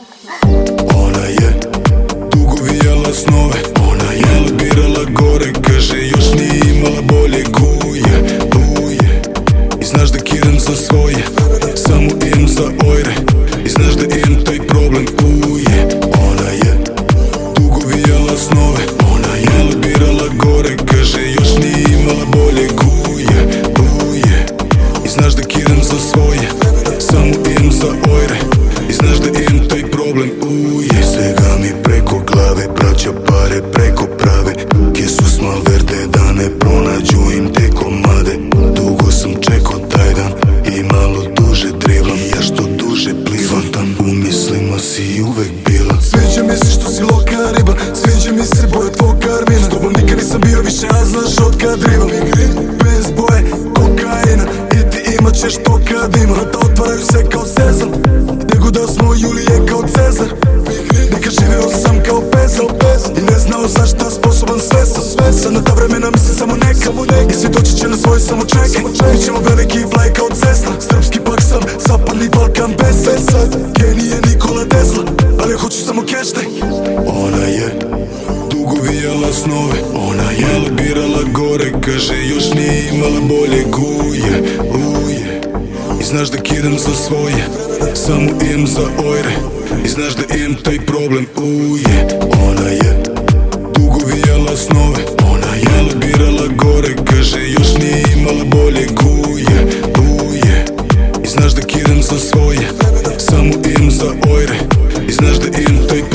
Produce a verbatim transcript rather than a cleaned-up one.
Ona je dugo vijala snove, ona je birala gore, kaže još nije imala bolje. Kuje, uje, i znaš da kidam za svoje, samo imam za ojre, i znaš da imam taj problem. Uje, ona je dugo vijala snove, ona je birala gore, kaže još nije imala bolje. Kuje, uje, i znaš da kidam za svoje, samo imam za ojre, i znaš da imam taj problem. Uje, svega mi preko glave, braća pare preko prave, Jesus Malverde da ne pronađu im te komade. Dugo sam čekao taj dan i malo duže driblam, i ja što duže plivam tam u mislima si uvek bila. Sviđa mi se što si loka riba, sviđa mi se boja tvog karmina. S tobom nikad nisam bio više, a znaš od kad rivam. Bez boje kokaina i ti imat ćeš to kad ima. Vrata otvaraju se kao Sezar, nego da smo Julije kao Cezar. Nekad živeo sam kao pezal i ne znao zašta sposoban sve sam. Sad na ta vremena mislim samo neka, i svi doći će na svoje samo čekaj. Mi ćemo veliki fly kao Cessna, srpski pak sam, zapadni Balkan bez sad. Genije Nikola Tesla, ali hoću samo cash day. Ona je dugo vijala snove, ona je birala gore, kaže još nije imala bolje. Kuje, uje, i znaš da kidam za svoje, samo imam za ojre, i znaš da imam taj problem. Uje, ona je dugo vijala snove, ona je birala gore, kaže još nije imala bolje. Kuje, uje, i znaš da kidam za svoje, samo imam za ojre, i znaš da imam taj problem.